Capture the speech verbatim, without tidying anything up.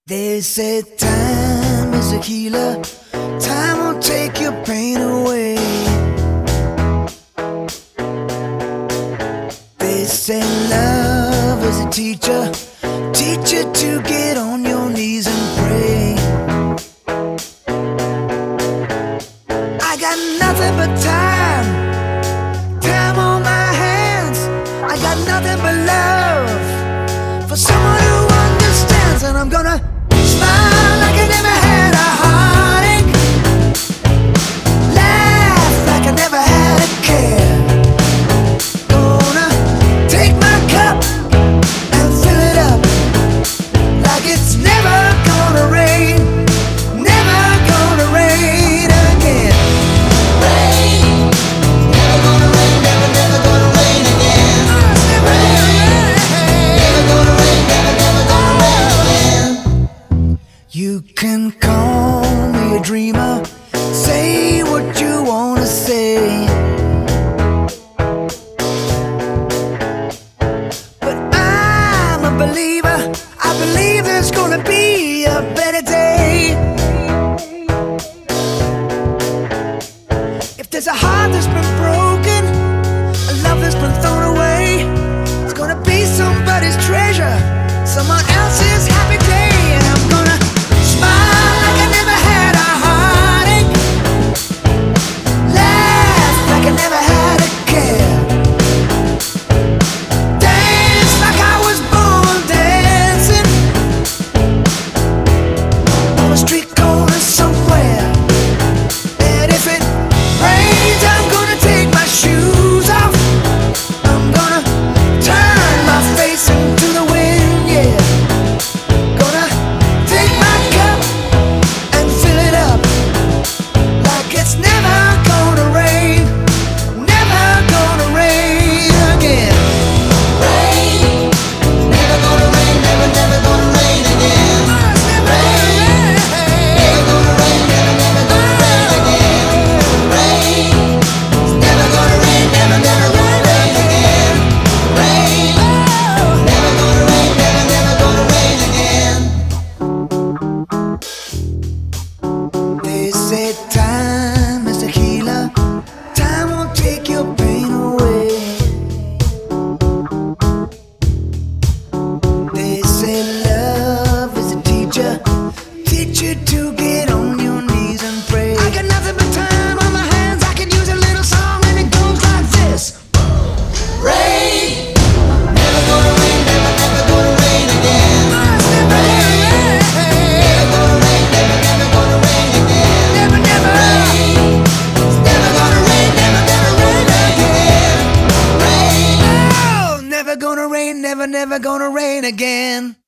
They said time is a healer, time will take your pain away. They say love is a teacher, teach you to get on your knees and pray. I got nothing but time, time on my hands. I got nothing but love for someone who understands, and I'm gonna smile like I never had a heartache, laugh like I never had a care. Gonna take my cup and fill it up like it's never gonna rain, never gonna rain again. Rain, never gonna rain, never, never gonna rain again. Rain, never gonna rain, never, never gonna rain again. You can call me a dreamer, say what you wanna say, but I'm a believer. I believe there's gonna be a better day. If there's a heart that's been broken, a love that's been thrown away, it's gonna be somebody's treasure, someone else's happy day. And I'm gonna smile like I never had a heartache, laugh like I never had a care, dance like I was born dancing on a street corner somewhere. And if it rains, I'm gonna take my shoes off, I'm gonna turn my face into the wind, yeah. Gonna take my cup and fill it up like it's never gonna rain, never gonna rain again. Rain, never gonna rain, never, never gonna rain again. Rain, never gonna rain, never, never gonna rain again. Rain, never gonna rain, never, never gonna rain again. Rain, never gonna rain, never, never gonna rain again. They say time is a healer, time won't take your pain away. They say love is a teacher, teach you to get on your knees and pray. I got nothing but time on my hands, I could use a little song and it goes like this. Rain, never gonna rain, never, never gonna rain again. Rain, never gonna rain, never, never gonna rain again. Never, never rain, never gonna rain, never, never rain again. Rain, oh, never gonna rain, never, never gonna rain again.